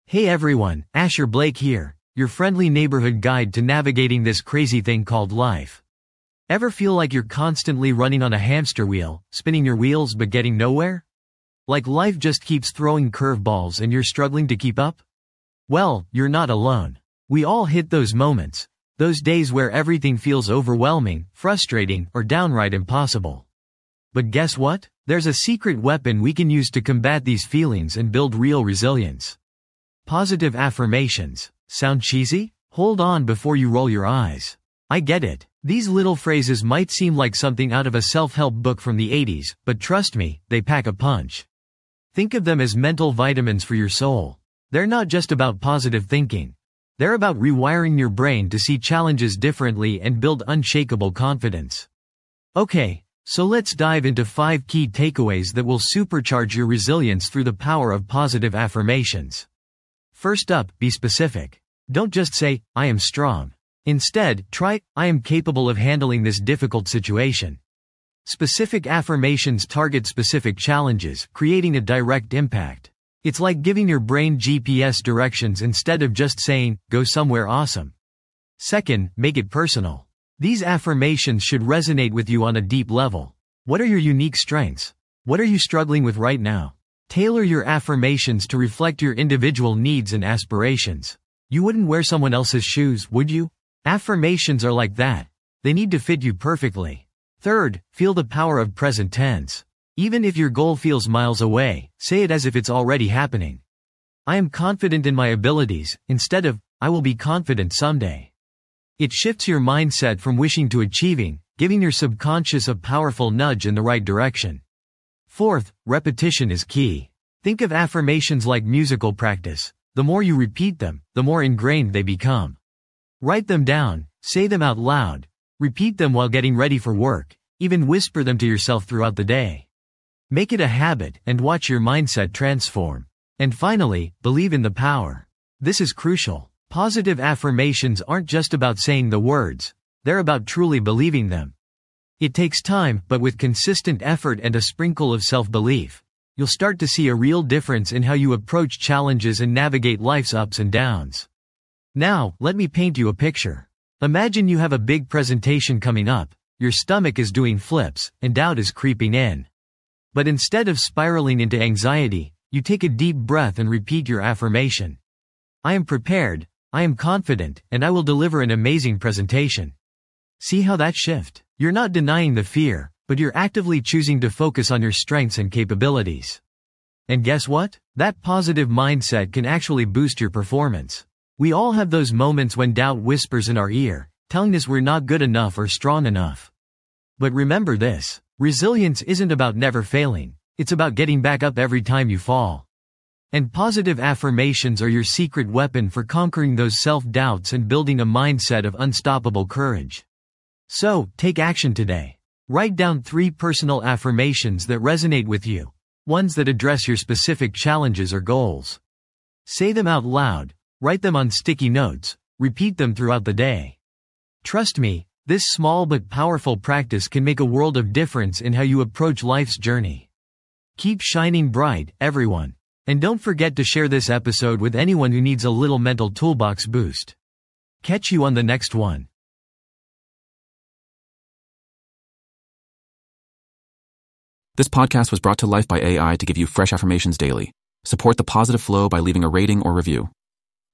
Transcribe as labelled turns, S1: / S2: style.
S1: Hey everyone, Asher Blake here, your friendly neighborhood guide to navigating this crazy thing called life. Ever feel like you're constantly running on a hamster wheel, spinning your wheels but getting nowhere? Like life just keeps throwing curveballs and you're struggling to keep up? Well, you're not alone. We all hit those moments, those days where everything feels overwhelming, frustrating, or downright impossible. But guess what? There's a secret weapon we can use to combat these feelings and build real resilience. Positive affirmations. Sound cheesy? Hold on before you roll your eyes. I get it. These little phrases might seem like something out of a self-help book from the 80s, but trust me, they pack a punch. Think of them as mental vitamins for your soul. They're not just about positive thinking. They're about rewiring your brain to see challenges differently and build unshakable confidence. Okay, so let's dive into 5 key takeaways that will supercharge your resilience through the power of positive affirmations. First up, be specific. Don't just say, I am strong. Instead, try, I am capable of handling this difficult situation. Specific affirmations target specific challenges, creating a direct impact. It's like giving your brain GPS directions instead of just saying, go somewhere awesome. Second, make it personal. These affirmations should resonate with you on a deep level. What are your unique strengths? What are you struggling with right now? Tailor your affirmations to reflect your individual needs and aspirations. You wouldn't wear someone else's shoes, would you? Affirmations are like that. They need to fit you perfectly. Third, feel the power of present tense. Even if your goal feels miles away, say it as if it's already happening. I am confident in my abilities, instead of, I will be confident someday. It shifts your mindset from wishing to achieving, giving your subconscious a powerful nudge in the right direction. Fourth, repetition is key. Think of affirmations like musical practice. The more you repeat them, the more ingrained they become. Write them down, say them out loud, repeat them while getting ready for work, even whisper them to yourself throughout the day. Make it a habit and watch your mindset transform. And finally, believe in the power. This is crucial. Positive affirmations aren't just about saying the words, they're about truly believing them. It takes time, but with consistent effort and a sprinkle of self-belief, you'll start to see a real difference in how you approach challenges and navigate life's ups and downs. Now, let me paint you a picture. Imagine you have a big presentation coming up, your stomach is doing flips, and doubt is creeping in. But instead of spiraling into anxiety, you take a deep breath and repeat your affirmation. I am prepared, I am confident, and I will deliver an amazing presentation. See how that shift? You're not denying the fear, but you're actively choosing to focus on your strengths and capabilities. And guess what? That positive mindset can actually boost your performance. We all have those moments when doubt whispers in our ear, telling us we're not good enough or strong enough. But remember this, resilience isn't about never failing, it's about getting back up every time you fall. And positive affirmations are your secret weapon for conquering those self-doubts and building a mindset of unstoppable courage. So, take action today. Write down 3 personal affirmations that resonate with you, ones that address your specific challenges or goals. Say them out loud, write them on sticky notes, repeat them throughout the day. Trust me, this small but powerful practice can make a world of difference in how you approach life's journey. Keep shining bright, everyone. And don't forget to share this episode with anyone who needs a little mental toolbox boost. Catch you on the next one.
S2: This podcast was brought to life by AI to give you fresh affirmations daily. Support the positive flow by leaving a rating or review.